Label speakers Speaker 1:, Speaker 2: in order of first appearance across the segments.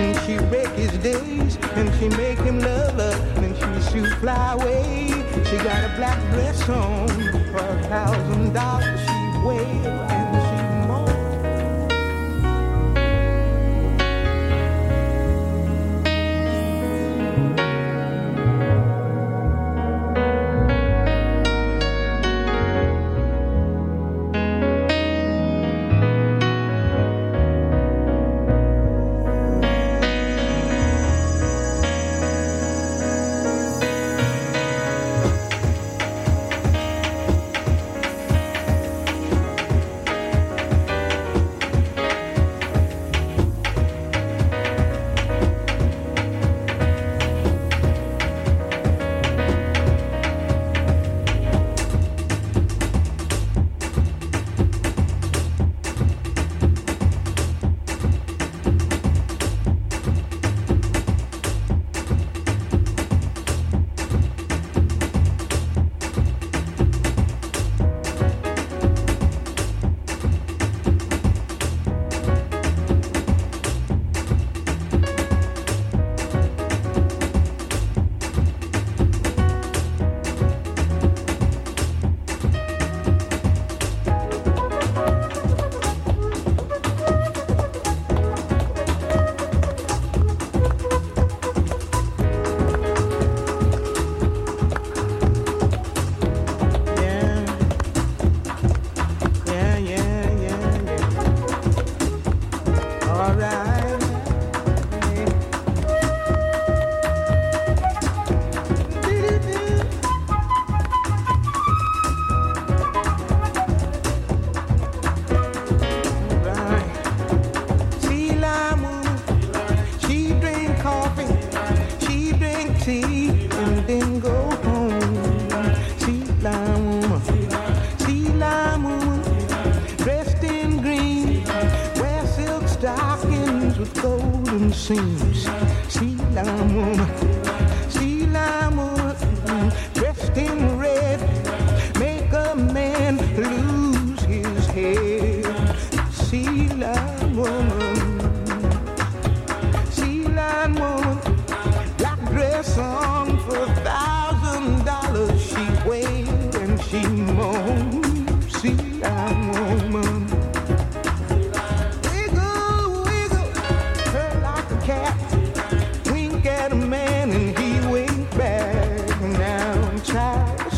Speaker 1: and she break his days, and she make him love her, and she shoot fly away. She got a black dress on for $1,000. She wail and she moan. Seems sea lime woman, dressed in red, make a man lose his head. Sea lime woman, black dress on for $1,000. She wailed and she moaned. Sea lime woman. Wink at a man and he winked back. Now I'm tired of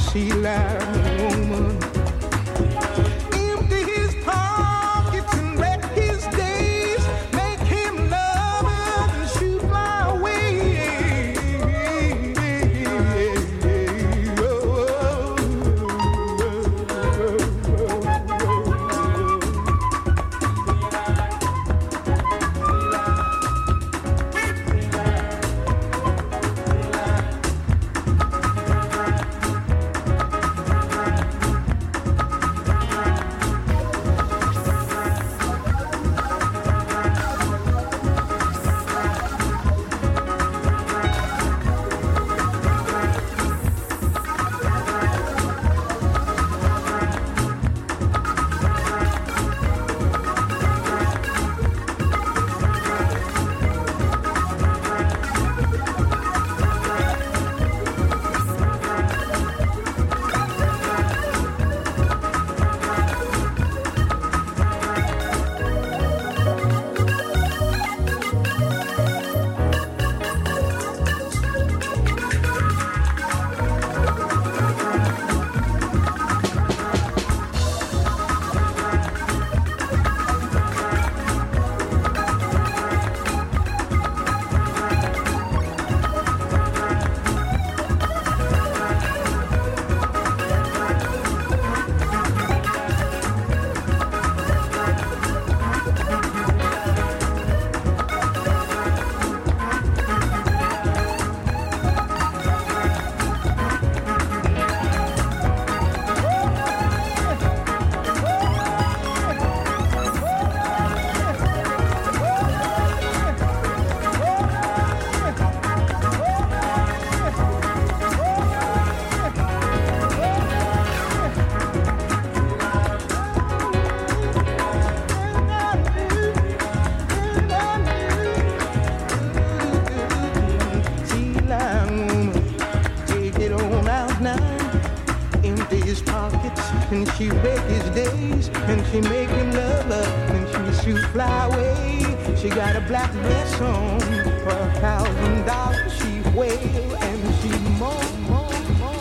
Speaker 1: She bake his days and she make him love her. Then she shoot fly away. She got a black dress on for $1,000. She wail and she moan, moan, moan.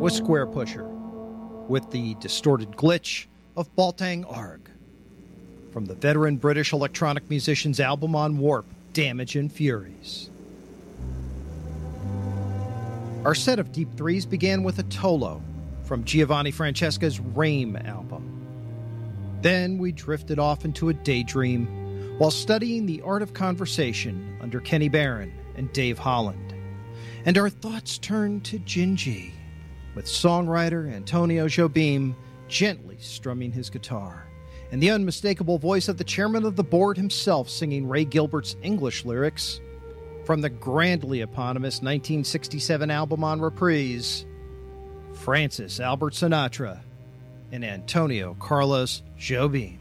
Speaker 2: was Square Pusher, with the distorted glitch of Baltang Arg, from the veteran British electronic musician's album on Warp, Damage and Furies. Our set of Deep Threes began with Atolo, from Giovanni Francesca's Rame album. Then we drifted off into a daydream while studying the art of conversation under Kenny Barron and Dave Holland. And our thoughts turned to Gingy, with songwriter Antonio Jobim gently strumming his guitar, and the unmistakable voice of the chairman of the board himself singing Ray Gilbert's English lyrics from the grandly eponymous 1967 album on reprise, Francis Albert Sinatra and Antonio Carlos Jobim.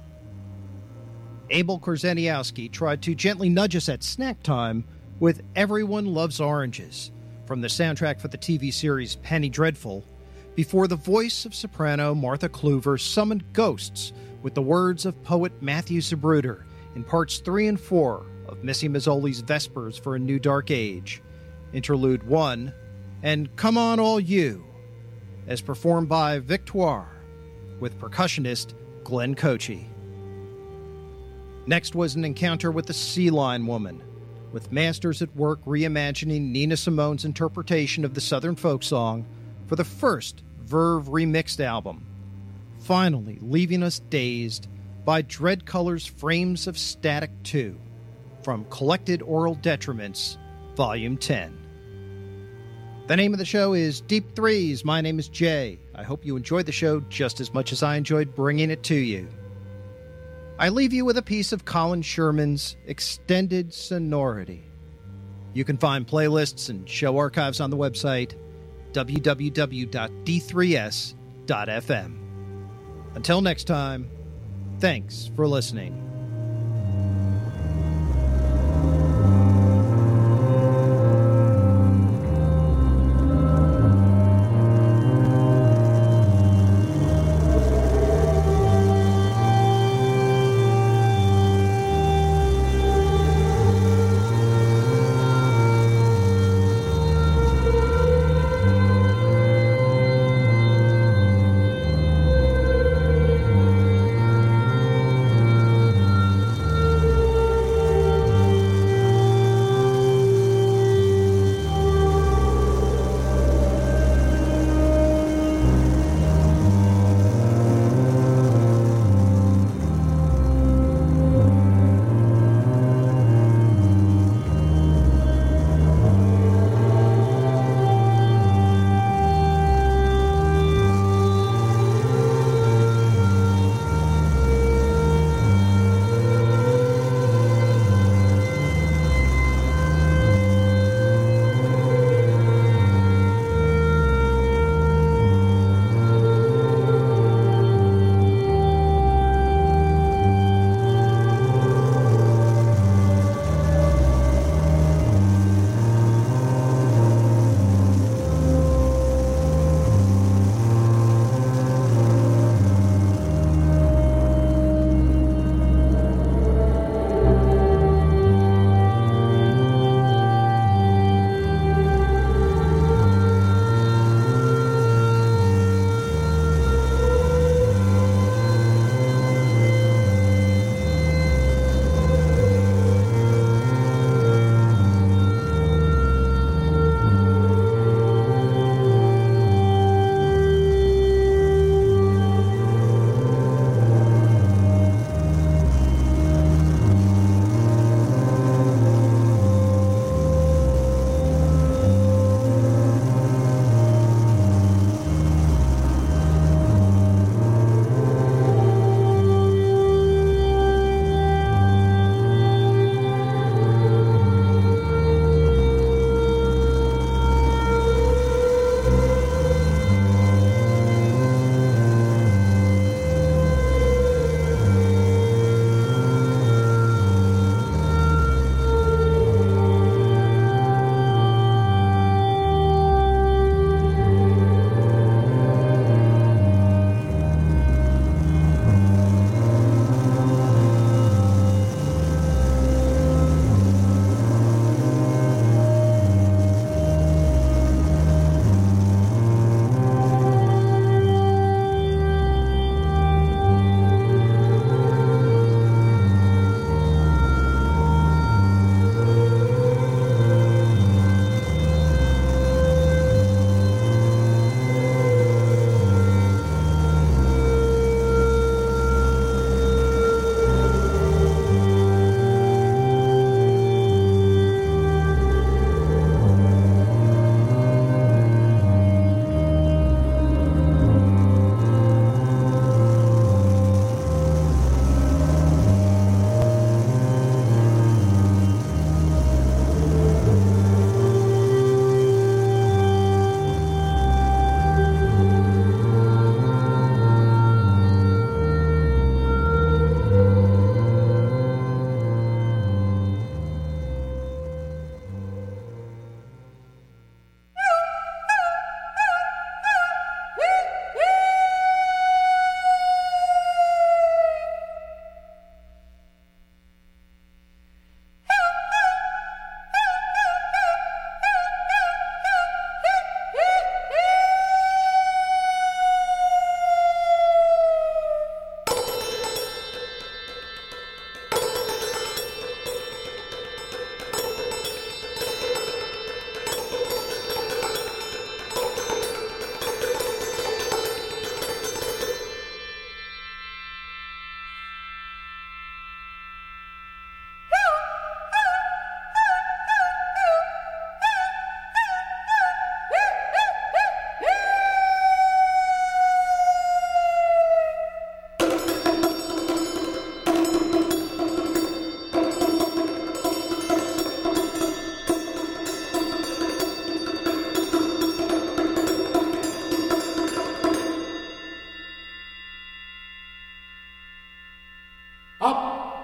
Speaker 2: Abel Korzeniowski tried to gently nudge us at snack time with Everyone Loves Oranges, from the soundtrack for the TV series Penny Dreadful, before the voice of soprano Martha Kluver summoned ghosts with the words of poet Matthew Zabruder in parts 3 and 4 of Missy Mazzoli's Vespers for a New Dark Age, Interlude 1, and Come On All You, as performed by Victoire, with percussionist Glenn Kochi. Next was an encounter with the Sea Lion Woman, with masters at work reimagining Nina Simone's interpretation of the Southern folk song for the first Verve remixed album, finally leaving us dazed by Dread Color's Frames of Static 2, from Collected Oral Detriments, Volume 10. The name of the show is Deep Threes. My name is Jay. I hope you enjoyed the show just as much as I enjoyed bringing it to you. I leave you with a piece of Colin Sherman's Extended Sonority. You can find playlists and show archives on the website www.d3s.fm. Until next time, thanks for listening.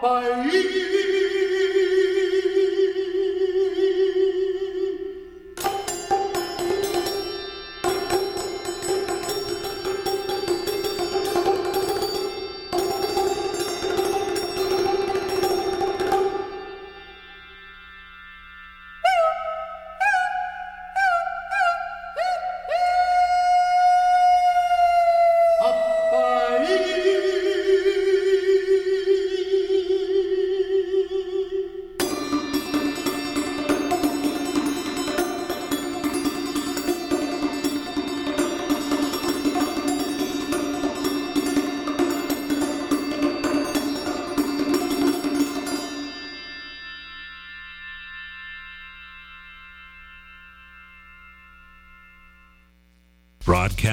Speaker 3: Broadcast